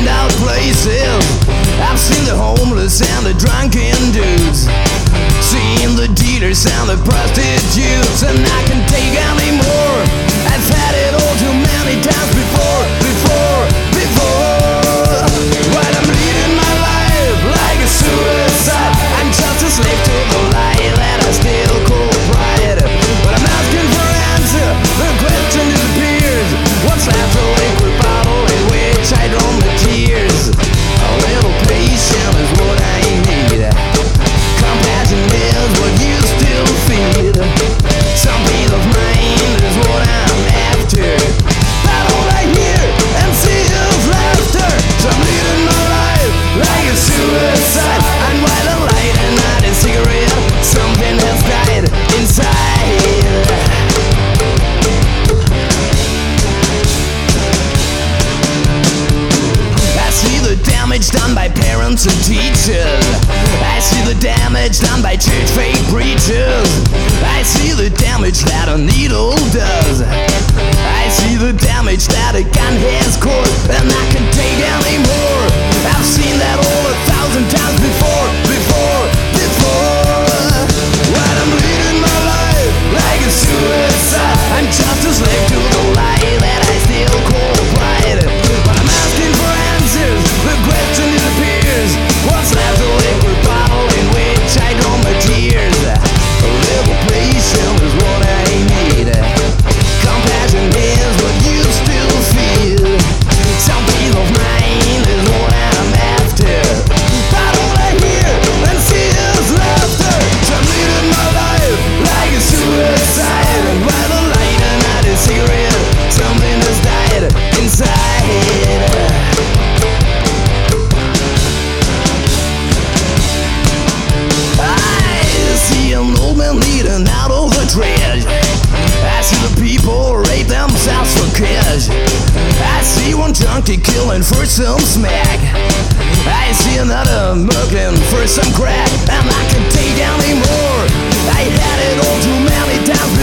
out places. I've seen the homeless and the drunken dudes, seen the dealers and the prostitutes, and I can take any more. I've had it all too many times before. But I'm leading my life like a suicide. I'm just a slave to the lie that I still call pride. But I'm asking for an answer, the question disappears. What's left a liquid bottle in which I drown my tears? A little patience is what I need. Compassion is what you still feed. Some peace of mind is what I'm after. But all I hear and see is laughter. So I'm leading my life like a suicide. I'm white and light and not a cigarette. Something has died inside. I see the damage done by parents and teachers. I see the damage done by church fake preachers. I see the damage that a needle does. I see the damage that a gun has caused, and I can take any more. I've seen that all 1,000 times before. When I'm leading my life like a suicide, I'm just a slave to the lie that I still call pride. But I'm asking for answers, the question disappears. What's left a liquid bottle in which I drown my tears? A little patience is what I need. Compassion is what you still feel. Some peace of mind is what I'm after. But all I hear and see is laughter. So I'm leading my life like a suicide. And by the light and not a cigarette, something has died inside. I see an old man leading out of the trash. I see the people rape themselves for cash. I see one junkie killing for some smack. I see another mugging for some crack, and I can take any more. I had it all too many times